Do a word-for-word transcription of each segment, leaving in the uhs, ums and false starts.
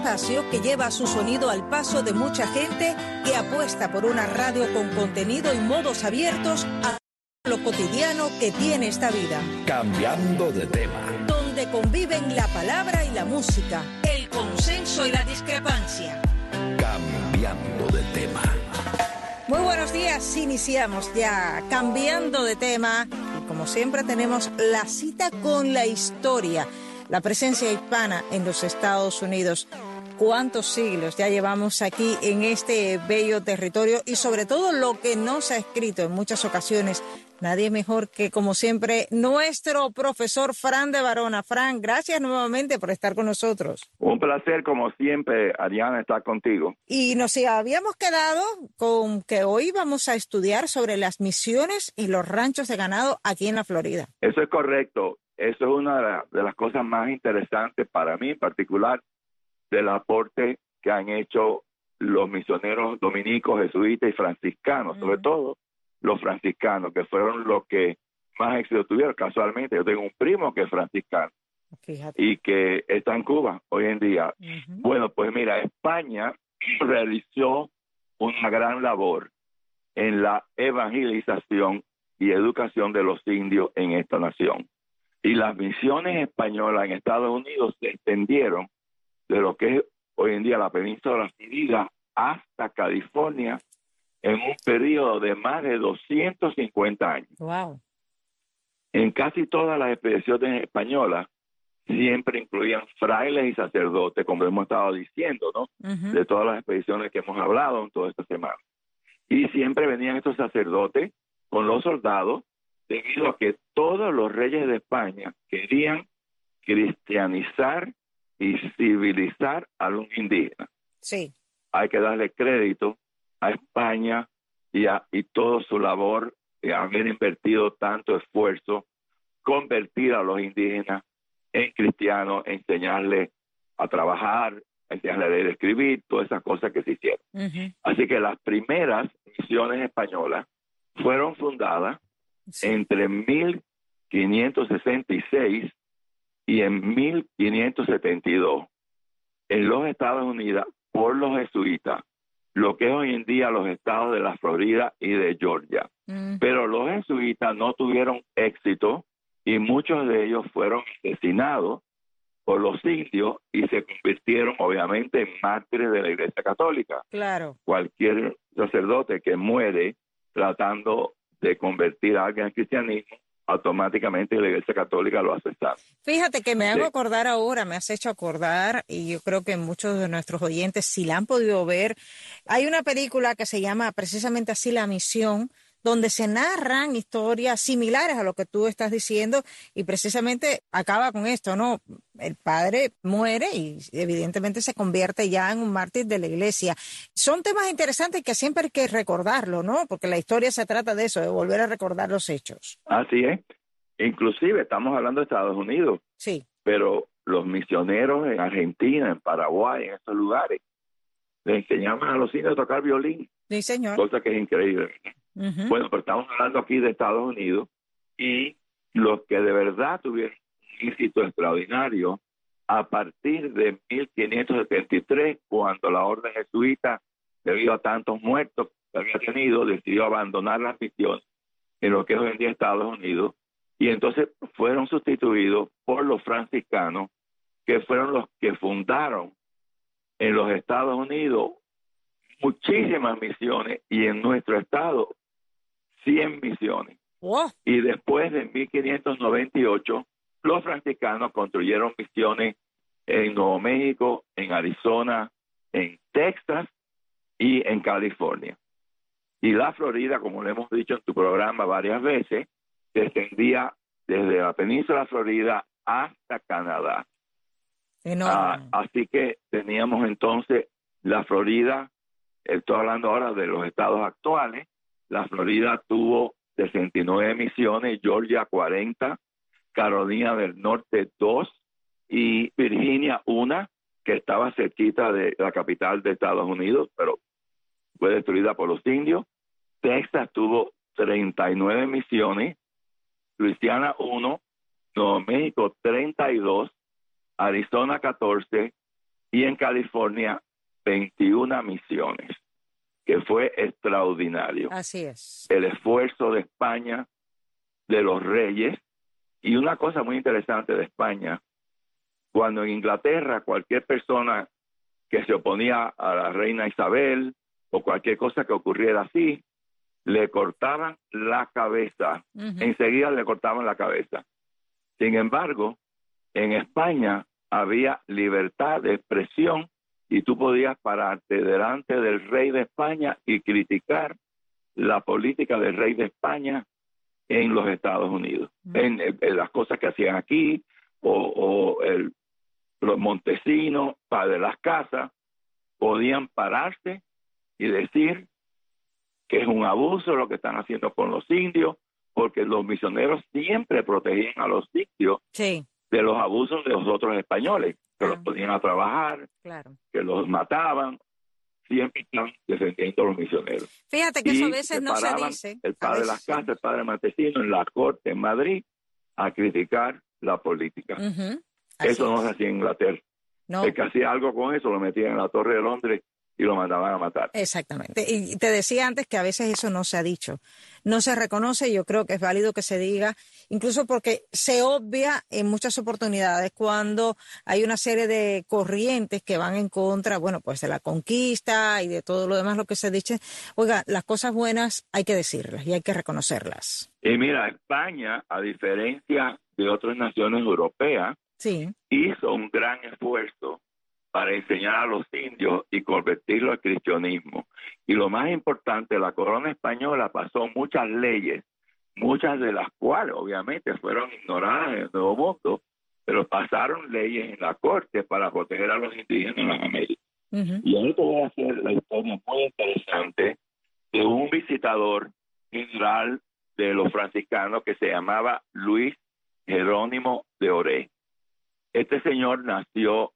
espacio que lleva su sonido al paso de mucha gente que apuesta por una radio con contenido y modos abiertos a lo cotidiano que tiene esta vida. Cambiando de tema. Donde conviven la palabra y la música, el consenso y la discrepancia. Cambiando de tema. Muy buenos días, iniciamos ya Cambiando de tema. Y como siempre tenemos la cita con la historia, la presencia hispana en los Estados Unidos. ¿Cuántos siglos ya llevamos aquí en este bello territorio? Y sobre todo lo que nos ha escrito en muchas ocasiones. Nadie mejor que, como siempre, nuestro profesor Fran de Varona. Fran, gracias nuevamente por estar con nosotros. Un placer, como siempre, Ariana, estar contigo. Y nos habíamos quedado con que hoy vamos a estudiar sobre las misiones y los ranchos de ganado aquí en la Florida. Eso es correcto. Eso es una de las cosas más interesantes para mí en particular, del aporte que han hecho los misioneros dominicos, jesuitas y franciscanos, uh-huh. sobre todo los franciscanos, que fueron los que más éxito tuvieron. Casualmente, yo tengo un primo que es franciscano. Fíjate. Y que está en Cuba hoy en día. Uh-huh. Bueno, pues mira, España realizó una gran labor en la evangelización y educación de los indios en esta nación. Y las misiones españolas en Estados Unidos se extendieron de lo que es hoy en día la península Florida hasta California en un periodo de más de doscientos cincuenta años. Wow. En casi todas las expediciones españolas siempre incluían frailes y sacerdotes, como hemos estado diciendo, ¿no? Uh-huh. De todas las expediciones que hemos hablado en toda esta semana. Y siempre venían estos sacerdotes con los soldados, debido a que todos los reyes de España querían cristianizar y civilizar a los indígenas. Sí. Hay que darle crédito a España y a y toda su labor de haber invertido tanto esfuerzo, convertir a los indígenas en cristianos, enseñarles a trabajar, enseñarles a leer y escribir, todas esas cosas que se hicieron. Uh-huh. Así que las primeras misiones españolas fueron fundadas sí. entre mil quinientos sesenta y seis y en mil quinientos setenta y dos en los Estados Unidos por los jesuitas, lo que es hoy en día los estados de la Florida y de Georgia. Mm. Pero los jesuitas no tuvieron éxito y muchos de ellos fueron asesinados por los indios y se convirtieron obviamente en mártires de la Iglesia Católica. Claro. Cualquier sacerdote que muere tratando de convertir a alguien al cristianismo, automáticamente la Iglesia Católica lo asesina. Fíjate que me hago sí. acordar ahora, me has hecho acordar, y yo creo que muchos de nuestros oyentes, si la han podido ver, hay una película que se llama precisamente así La Misión, donde se narran historias similares a lo que tú estás diciendo, y precisamente acaba con esto, ¿no? El padre muere y evidentemente se convierte ya en un mártir de la iglesia. Son temas interesantes que siempre hay que recordarlo, ¿no? Porque la historia se trata de eso, de volver a recordar los hechos. Así es. Inclusive estamos hablando de Estados Unidos. Sí. Pero los misioneros en Argentina, en Paraguay, en estos lugares, le enseñaban a los indios a tocar violín. Sí, señor. Cosa que es increíble. Uh-huh. Bueno, pero estamos hablando aquí de Estados Unidos y los que de verdad tuvieron un éxito extraordinario a partir de mil quinientos setenta y tres, cuando la orden jesuita, debido a tantos muertos que había tenido, decidió abandonar las misiones en lo que es hoy en día Estados Unidos, y entonces fueron sustituidos por los franciscanos, que fueron los que fundaron en los Estados Unidos muchísimas misiones, y en nuestro estado cien misiones. Wow. Y después de mil quinientos noventa y ocho, los franciscanos construyeron misiones en Nuevo México, en Arizona, en Texas y en California. Y la Florida, como lo hemos dicho en tu programa varias veces, se extendía desde la península Florida hasta Canadá. Ah, así que teníamos entonces la Florida, estoy hablando ahora de los estados actuales, la Florida tuvo sesenta y nueve misiones, Georgia cuarenta, Carolina del Norte dos y Virginia una, que estaba cerquita de la capital de Estados Unidos, pero fue destruida por los indios. Texas tuvo treinta y nueve misiones, Luisiana uno, Nuevo México treinta y dos, Arizona catorce, y en California veintiuna misiones, que fue extraordinario. Así es. El esfuerzo de España, de los reyes, y una cosa muy interesante de España, cuando en Inglaterra cualquier persona que se oponía a la reina Isabel o cualquier cosa que ocurriera así, le cortaban la cabeza, Uh-huh. enseguida le cortaban la cabeza. Sin embargo, en España había libertad de expresión y tú podías pararte delante del rey de España y criticar la política del rey de España en los Estados Unidos, uh-huh. en, en las cosas que hacían aquí, o, o el, los Montesinos, padres de las casas, podían pararse y decir que es un abuso lo que están haciendo con los indios, porque los misioneros siempre protegían a los indios sí. de los abusos de los otros españoles, que claro. los ponían a trabajar, claro. que los mataban, siempre están defendiendo a los misioneros. Fíjate que y eso a veces se no se paraban dice. El padre de las casas, el padre Montesino, en la corte en Madrid, a criticar la política. Uh-huh. Eso es. no se hacía en Inglaterra. No. El que hacía algo con eso lo metían en la Torre de Londres y lo mandaban a matar. Exactamente. Y te decía antes que a veces eso no se ha dicho, no se reconoce. Yo creo que es válido que se diga, incluso porque se obvia en muchas oportunidades cuando hay una serie de corrientes que van en contra, bueno, pues de la conquista y de todo lo demás, lo que se dice. Oiga, las cosas buenas hay que decirlas y hay que reconocerlas. Y mira, España, a diferencia de otras naciones europeas, sí. hizo un gran esfuerzo para enseñar a los indios y convertirlo al cristianismo. Y lo más importante, la corona española pasó muchas leyes, muchas de las cuales obviamente fueron ignoradas en el Nuevo Mundo, pero pasaron leyes en la corte para proteger a los indígenas en las Américas. Uh-huh. Y ahora te voy a hacer la historia muy interesante de un visitador general de los franciscanos que se llamaba Luis Jerónimo de Oré. Este señor nació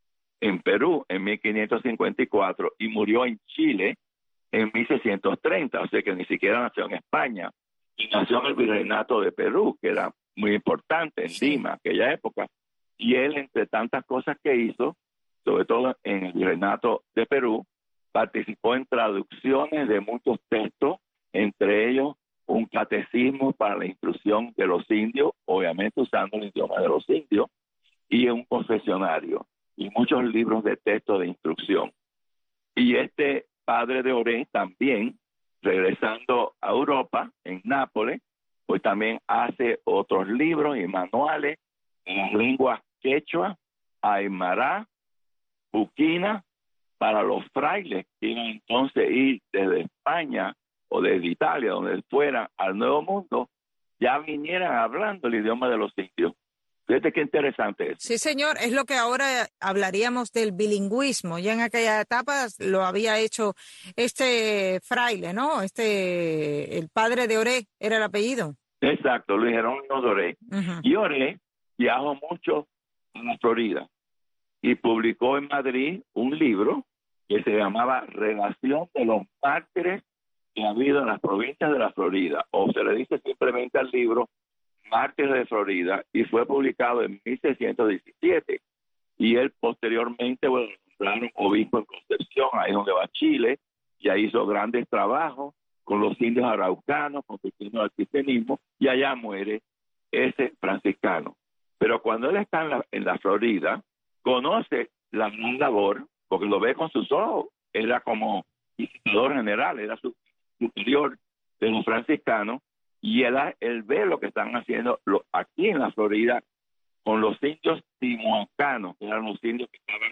en Perú en mil quinientos cincuenta y cuatro y murió en Chile en mil seiscientos treinta, o sea que ni siquiera nació en España, y nació en el Virreinato de Perú, que era muy importante en sí. Lima, aquella época, y él, entre tantas cosas que hizo, sobre todo en el Virreinato de Perú, participó en traducciones de muchos textos, entre ellos un catecismo para la instrucción de los indios, obviamente usando el idioma de los indios, y un confesionario y muchos libros de texto de instrucción. Y este padre de Oré también, regresando a Europa, en Nápoles, pues también hace otros libros y manuales en las lenguas quechua, aymara, buquina, para los frailes que iban entonces ir desde España o desde Italia, donde fueran al Nuevo Mundo, ya vinieran hablando el idioma de los indios. Fíjate qué interesante es. Sí, señor, es lo que ahora hablaríamos del bilingüismo. Ya en aquella etapa lo había hecho este fraile, ¿no? Este, el padre de Oré, era el apellido. Exacto, Luis Jerónimo de Oré. Uh-huh. Y Oré viajó mucho a la Florida y publicó en Madrid un libro que se llamaba Relación de los mártires que ha habido en las provincias de la Florida, o se le dice simplemente al libro Mártires de Florida, y fue publicado en mil seiscientos diecisiete. Y él posteriormente, bueno, nombraron obispo en Concepción, ahí donde va Chile, ya hizo grandes trabajos con los indios araucanos, convirtiendo al cristianismo, y allá muere ese franciscano. Pero cuando él está en la, en la Florida, conoce la gran labor, porque lo ve con sus ojos, era como visitador general, era su superior de los franciscanos, y él, él ve lo que están haciendo lo, aquí en la Florida con los indios timuacanos, que eran los indios que estaban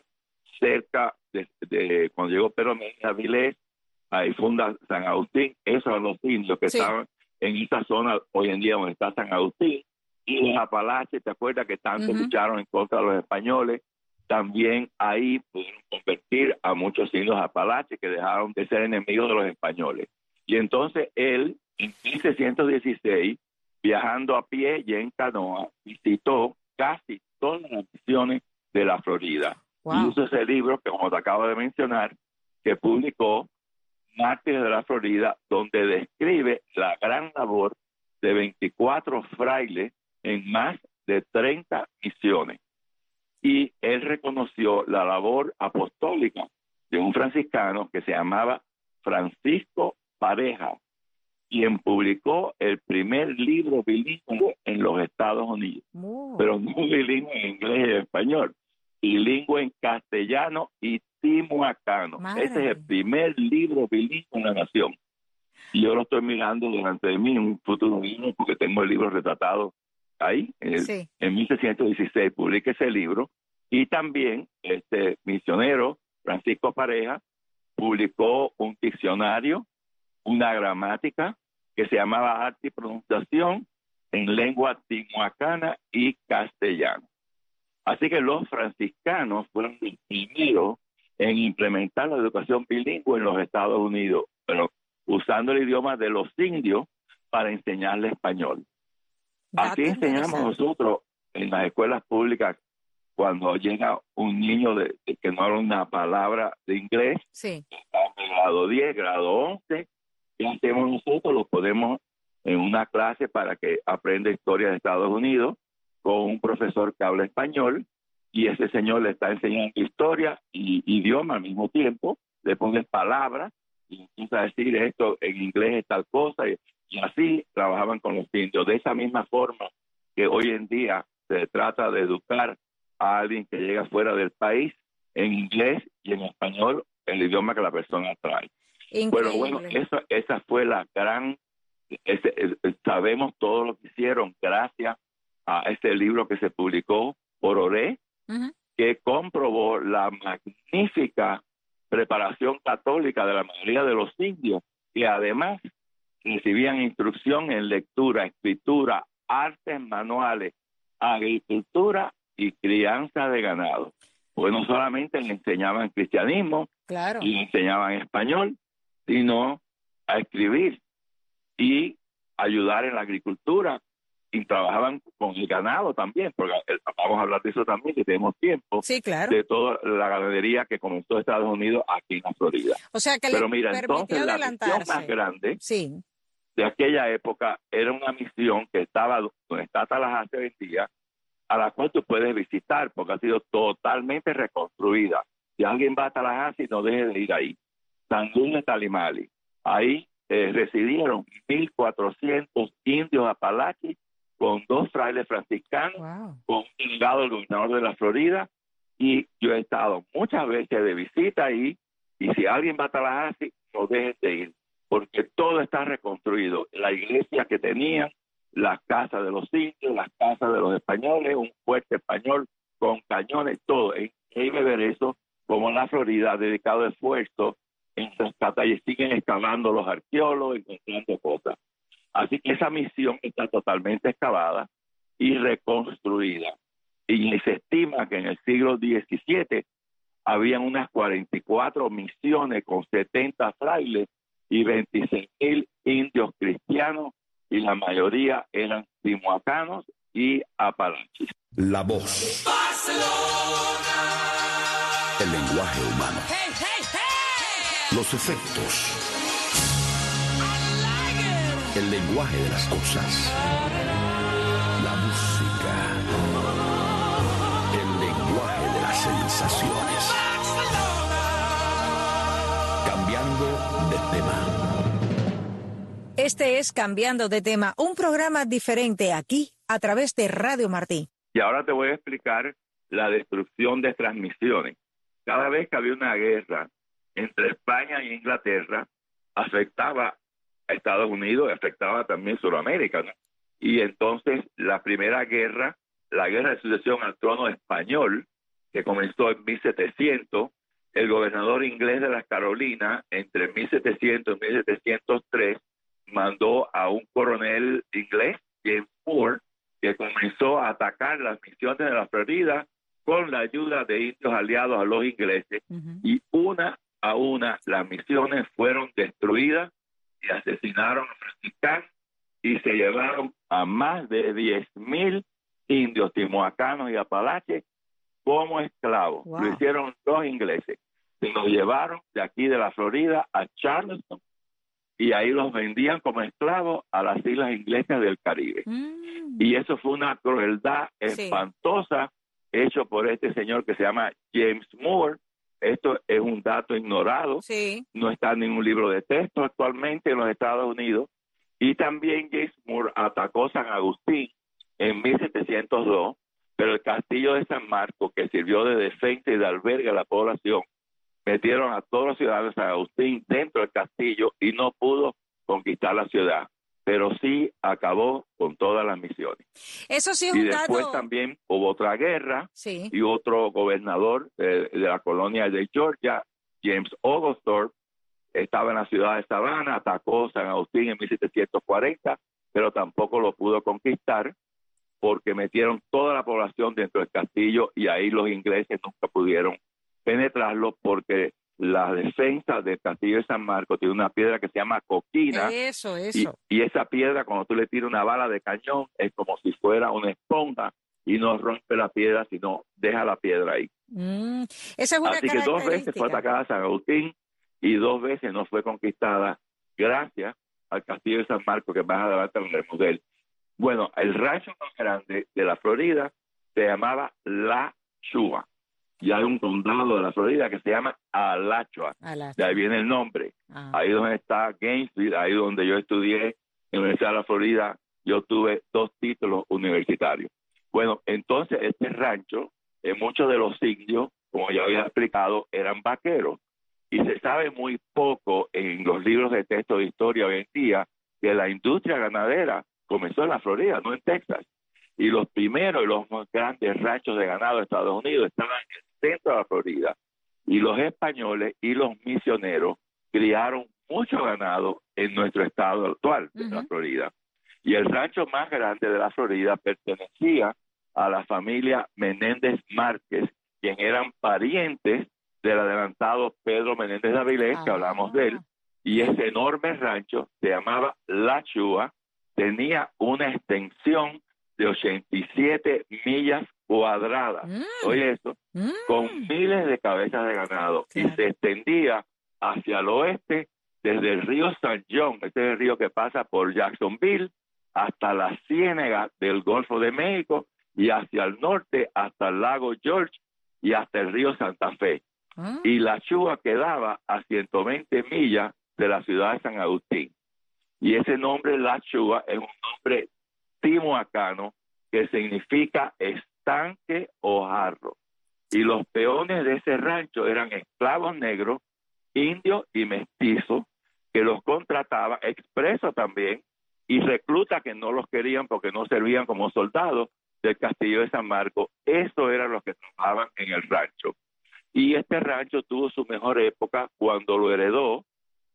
cerca de, de cuando llegó Pedro Medina Vilés, ahí funda San Agustín, esos eran los indios que sí. estaban en esa zona hoy en día donde está San Agustín, y los Apalaches, ¿te acuerdas que tanto uh-huh. lucharon en contra de los españoles? También ahí pudieron convertir a muchos indios Apalaches que dejaron de ser enemigos de los españoles. Y entonces él, en mil seiscientos dieciséis, viajando a pie y en canoa, visitó casi todas las misiones de la Florida. Wow. Y hizo ese libro que, como te acabo de mencionar, que publicó Mártires de la Florida, donde describe la gran labor de veinticuatro frailes en más de treinta misiones. y él reconoció la labor apostólica de un franciscano que se llamaba Francisco Pareja, quien publicó el primer libro bilingüe en los Estados Unidos, Oh. pero no bilingüe en inglés y en español, bilingüe en castellano y timuacano. Madre Ese es el mía. primer libro bilingüe en la nación. Y yo lo estoy mirando delante de mí en un futuro libro, porque tengo el libro retratado ahí. En, el, Sí. en mil seiscientos dieciséis publiqué ese libro. Y también este misionero Francisco Pareja publicó un diccionario, una gramática que se llamaba Arte y Pronunciación en lengua timuacana y castellano. Así que los franciscanos fueron los primeros en implementar la educación bilingüe en los Estados Unidos, pero usando el idioma de los indios para enseñarle español. Así Dato enseñamos interesante. nosotros en las escuelas públicas cuando llega un niño de, de que no habla una palabra de inglés, Sí. está en grado diez, grado once, ¿qué hacemos nosotros? Lo ponemos en una clase para que aprenda historia de Estados Unidos con un profesor que habla español, y ese señor le está enseñando historia y idioma al mismo tiempo, le pone palabras y empieza a decir esto en inglés es tal cosa, y, y así trabajaban con los indios. De esa misma forma que hoy en día se trata de educar a alguien que llega fuera del país en inglés y en español, el idioma que la persona trae. Pero bueno, Increíble. eso, esa fue la gran, ese, eh, sabemos todo lo que hicieron gracias a ese libro que se publicó por Oré, Ujú. que comprobó la magnífica preparación católica de la mayoría de los indios, que además recibían instrucción en lectura, escritura, artes manuales, agricultura y crianza de ganado. Pues no solamente le enseñaban cristianismo Claro. y le enseñaban español, sino a escribir y ayudar en la agricultura, y trabajaban con el ganado también, porque vamos a hablar de eso también, que tenemos tiempo, Sí, claro. de toda la ganadería que comenzó en Estados Unidos aquí en la Florida. O sea que Pero le mira, permitió entonces la misión más adelantarse. grande Sí. de aquella época era una misión que estaba donde está Tallahassee hoy en día, a la cual tú puedes visitar, porque ha sido totalmente reconstruida. Si alguien va a Tallahassee, no deje de ir ahí. San Luis de Talimali. Ahí eh, residieron mil cuatrocientos indios apalaches con dos frailes franciscanos, Wow. con un delegado del gobernador de la Florida, y yo he estado muchas veces de visita ahí, y si alguien va a Tallahassee, no dejen de ir, porque todo está reconstruido. La iglesia que tenían, las casas de los indios, las casas de los españoles, un fuerte español con cañones, todo. Es increíble ver eso, como la Florida ha dedicado esfuerzo en rescatar, y siguen excavando los arqueólogos, encontrando cosas. Así que esa misión está totalmente excavada y reconstruida. Y se estima que en el siglo diecisiete habían unas cuarenta y cuatro misiones con setenta frailes y veintiséis mil indios cristianos, y la mayoría eran timuacanos y apalaches. La voz. El lenguaje humano. Los efectos. El lenguaje de las cosas. La música. El lenguaje de las sensaciones. Cambiando de tema. Este es Cambiando de Tema, un programa diferente aquí a través de Radio Martí. Y ahora te voy a explicar la destrucción de transmisiones. Cada vez que había una guerra entre España e Inglaterra, afectaba a Estados Unidos y afectaba también a Sudamérica, ¿no? Y entonces la primera guerra, la guerra de sucesión al trono español, que comenzó en mil setecientos, el gobernador inglés de las Carolinas, entre mil setecientos y mil setecientos tres, mandó a un coronel inglés, James Moore, que comenzó a atacar las misiones de la Florida con la ayuda de indios aliados a los ingleses, Uh-huh. y una a una las misiones fueron destruidas y asesinaron a franciscanos, y se llevaron a más de diez mil indios timuacanos y apalaches como esclavos. Wow. Lo hicieron los ingleses. Se los llevaron de aquí de la Florida a Charleston, y ahí los vendían como esclavos a las islas inglesas del Caribe. Mm. Y eso fue una crueldad Sí. espantosa hecho por este señor que se llama James Moore. Esto es un dato ignorado, Sí. no está en ningún libro de texto actualmente en los Estados Unidos. Y también James Moore atacó San Agustín en mil setecientos dos, pero el castillo de San Marcos, que sirvió de defensa y de albergue a la población, metieron a todos los ciudadanos de San Agustín dentro del castillo y no pudo conquistar la ciudad, pero sí acabó con todas las misiones. Eso sí es Y un después dato. también hubo otra guerra, Sí. y otro gobernador eh, de la colonia de Georgia, James Oglethorpe, estaba en la ciudad de Savannah, atacó San Agustín en mil setecientos cuarenta, pero tampoco lo pudo conquistar porque metieron toda la población dentro del castillo y ahí los ingleses nunca pudieron penetrarlo porque la defensa del castillo de San Marcos tiene una piedra que se llama coquina. Eso, Y, eso. y esa piedra, cuando tú le tiras una bala de cañón, es como si fuera una esponja y no rompe la piedra, sino deja la piedra ahí. Mm, esa es una Así que dos veces fue característica. atacada San Agustín y dos veces no fue conquistada gracias al castillo de San Marcos, que más adelante hablaremos de él. Bueno, el rancho más grande de la Florida se llamaba La Chua. Y hay un condado de la Florida que se llama Alachua. Alachua. De ahí viene el nombre. Ah. Ahí donde está Gainesville, ahí donde yo estudié en la Universidad de la Florida, yo tuve dos títulos universitarios. Bueno, entonces este rancho, en muchos de los indios, como ya había explicado, eran vaqueros. Y se sabe muy poco en los libros de texto de historia hoy en día que la industria ganadera comenzó en la Florida, no en Texas. Y los primeros y los más grandes ranchos de ganado de Estados Unidos estaban en el centro de la Florida. Y los españoles y los misioneros criaron mucho ganado en nuestro estado actual, de la Ujú. Florida. Y el rancho más grande de la Florida pertenecía a la familia Menéndez Márquez, quien eran parientes del adelantado Pedro Menéndez de Avilés, que Ah. hablamos de él. Y ese enorme rancho se llamaba La Chua, tenía una extensión de ochenta y siete millas cuadradas. Mm. Oye eso, Mm. con miles de cabezas de ganado, Claro. y se extendía hacia el oeste desde el río San John, este es el río que pasa por Jacksonville, hasta la ciénaga del Golfo de México, y hacia el norte hasta el lago George y hasta el río Santa Fe. Ah. Y La Chua quedaba a ciento veinte millas de la ciudad de San Agustín. Y ese nombre, La Chua, es un nombre timuacano que significa estanque o jarro. Y los peones de ese rancho eran esclavos negros, indios y mestizos, que los contrataba, expresos también, y reclutas que no los querían porque no servían como soldados del castillo de San Marcos. Eso eran los que trabajaban en el rancho. Y este rancho tuvo su mejor época cuando lo heredó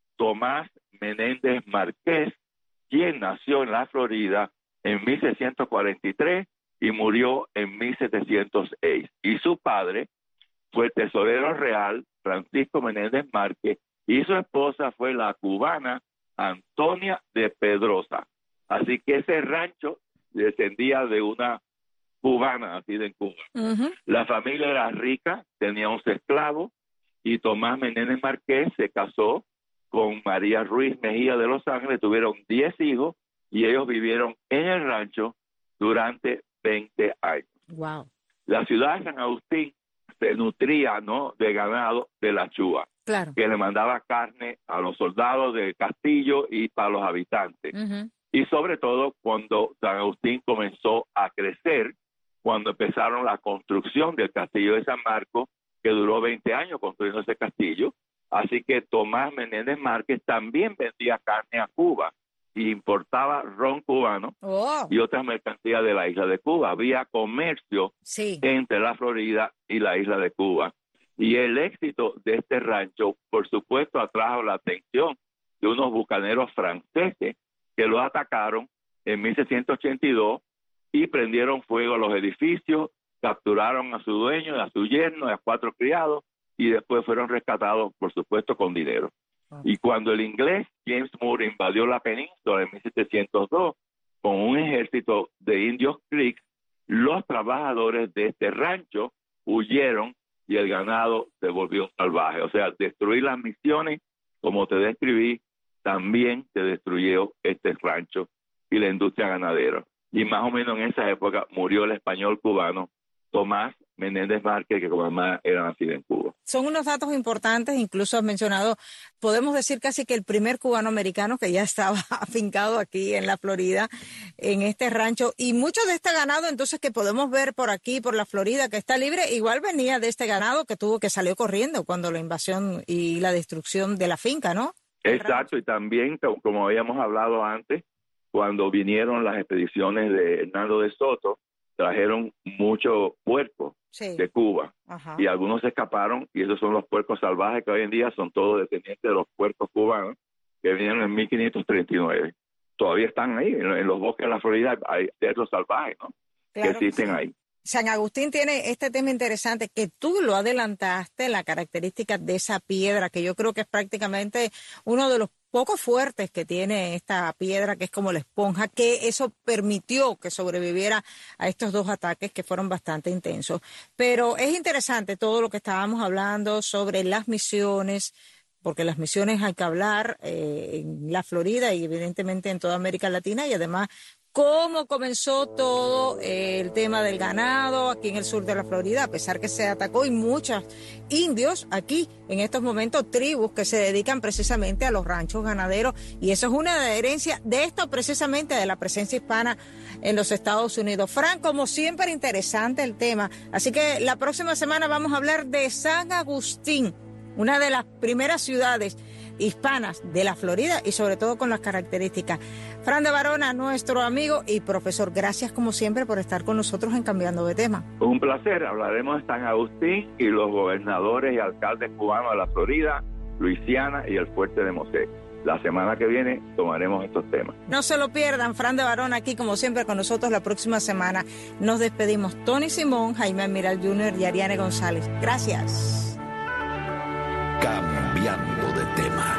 Tomás Menéndez Márquez, quien nació en la Florida en mil seiscientos cuarenta y tres y murió en mil setecientos seis. Y su padre fue el tesorero real Francisco Menéndez Márquez, y su esposa fue la cubana Antonia de Pedrosa. Así que ese rancho descendía de una cubana, así de Cuba. Ujú. La familia era rica, tenía once esclavos, y Tomás Menéndez Márquez se casó con María Ruiz Mejía de Los Ángeles, tuvieron diez hijos, y ellos vivieron en el rancho durante veinte años. Wow. La ciudad de San Agustín se nutría, ¿no?, de ganado de La Chua, Claro. que le mandaba carne a los soldados del castillo y para los habitantes. Ujú. Y sobre todo cuando San Agustín comenzó a crecer, cuando empezaron la construcción del castillo de San Marcos, que duró veinte años construyendo ese castillo. Así que Tomás Menéndez Márquez también vendía carne a Cuba y importaba ron cubano Oh, y otras mercancías de la isla de Cuba. Había comercio sí. entre la Florida y la isla de Cuba. Y el éxito de este rancho, por supuesto, atrajo la atención de unos bucaneros franceses que lo atacaron en mil seiscientos ochenta y dos y prendieron fuego a los edificios, capturaron a su dueño, a su yerno, y a cuatro criados, y después fueron rescatados, por supuesto, con dinero. Y cuando el inglés James Moore invadió la península en mil setecientos dos con un ejército de indios Creeks, los trabajadores de este rancho huyeron y el ganado se volvió salvaje. O sea, destruir las misiones, como te describí, también se destruyó este rancho y la industria ganadera. Y más o menos en esa época murió el español cubano Tomás Menéndez Márquez, que con mamá era nacida en Cuba. Son unos datos importantes, incluso has mencionado, podemos decir casi que el primer cubano-americano que ya estaba afincado aquí en la Florida, en este rancho, y mucho de este ganado entonces que podemos ver por aquí, por la Florida, que está libre, igual venía de este ganado que tuvo que salió corriendo cuando la invasión y la destrucción de la finca, ¿no? Exacto, y también, como habíamos hablado antes, cuando vinieron las expediciones de Hernando de Soto, trajeron muchos puercos sí. de Cuba. Ajá. Y algunos se escaparon, y esos son los puercos salvajes que hoy en día son todos descendientes de los puercos cubanos que vinieron en mil quinientos treinta y nueve. Todavía están ahí, en, en los bosques de la Florida hay cerdos salvajes, ¿no? Claro, que existen sí. ahí. San Agustín tiene este tema interesante que tú lo adelantaste, la característica de esa piedra, que yo creo que es prácticamente uno de los poco fuertes que tiene esta piedra, que es como la esponja, que eso permitió que sobreviviera a estos dos ataques que fueron bastante intensos. Pero es interesante todo lo que estábamos hablando sobre las misiones, porque las misiones hay que hablar eh, en la Florida y evidentemente en toda América Latina, y además cómo comenzó todo eh, el tema del ganado aquí en el sur de la Florida, a pesar que se atacó, y muchos indios aquí en estos momentos, tribus que se dedican precisamente a los ranchos ganaderos, y eso es una herencia de esto precisamente, de la presencia hispana en los Estados Unidos. Fran, como siempre, interesante el tema, así que la próxima semana vamos a hablar de San Agustín, una de las primeras ciudades hispanas de la Florida y sobre todo con las características. Fran de Barona, nuestro amigo y profesor, gracias como siempre por estar con nosotros en Cambiando de Tema. Un placer, hablaremos de San Agustín y los gobernadores y alcaldes cubanos de la Florida, Luisiana y el Fuerte de Mosé. La semana que viene tomaremos estos temas. No se lo pierdan, Fran de Barona aquí como siempre con nosotros la próxima semana. Nos despedimos Tony Simón, Jaime Almiral junior y Ariane González. Gracias. Cambiando de tema.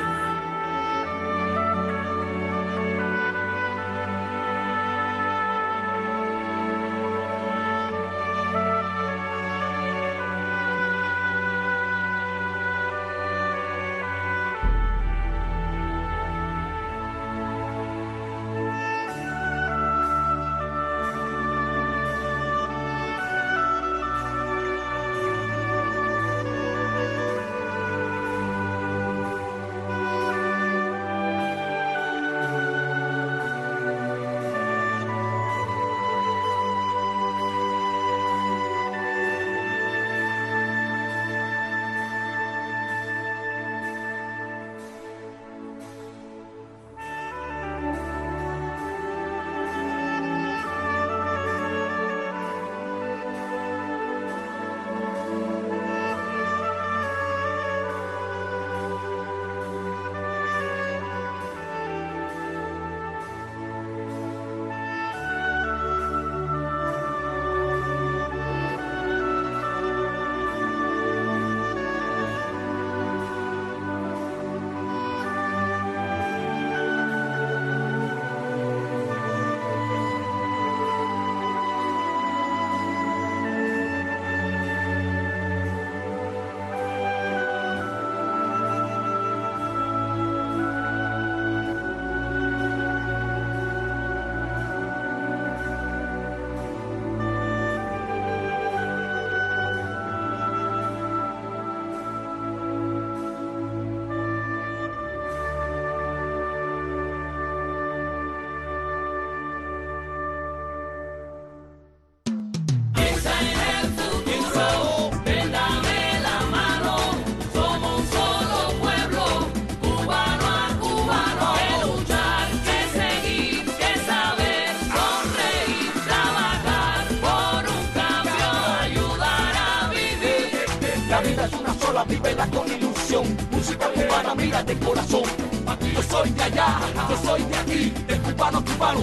Vívela con ilusión, música cubana, mira de corazón. Aquí yo soy de allá, yo soy de aquí, de cubano, cubano.